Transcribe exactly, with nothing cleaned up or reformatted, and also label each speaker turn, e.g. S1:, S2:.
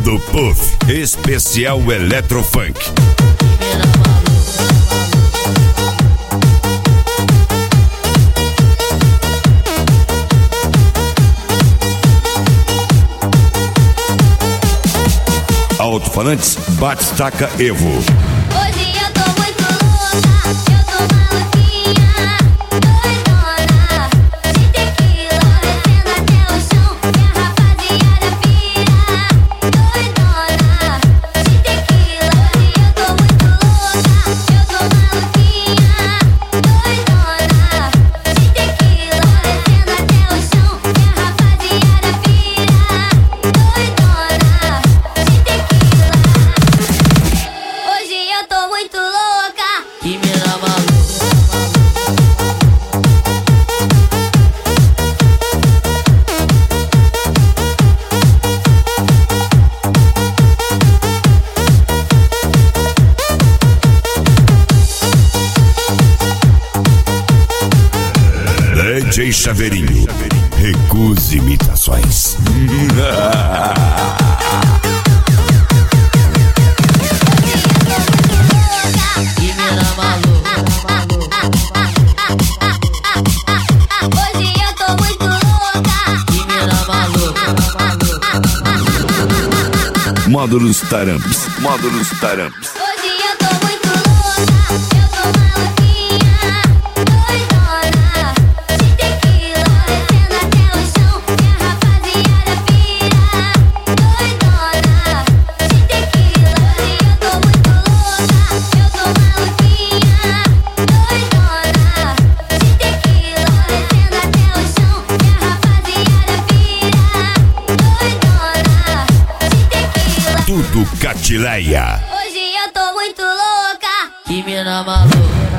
S1: do Puff, especial Eletrofunk. Alto-falantes Batistaca Evo.
S2: Hoje eu tô muito louca, eu tô maluquinha, doidona, de tequila, descendo até o chão, minha rapaziada pira, doidona, de tequila. Hoje eu tô muito louca, eu tô maluquinha, doidona, de tequila, descendo até o chão, minha rapaziada pira, doidona, de tequila. Hoje eu tô muito louca.
S3: Que mina maluca.
S1: D J Chaveirinho, recuse imitações.
S3: Que mina maluca.
S2: Hoje eu tô muito louca.
S3: Que mina maluca.
S1: Módulos Taramps, módulos Taramps.
S2: Hoje eu tô muito louca. Eu tô maluquinha, doidona, de tequila, descendo até o chão, minha rapaziada pira, doidona, de tequila. Hoje eu tô muito louca. Eu tô maluquinha, doidona, de tequila, descendo até o chão, minha rapaziada pira, doidona, de tequila.
S1: Tudo Catileia.
S2: Hoje eu tô muito louca.
S3: Que mina maluca.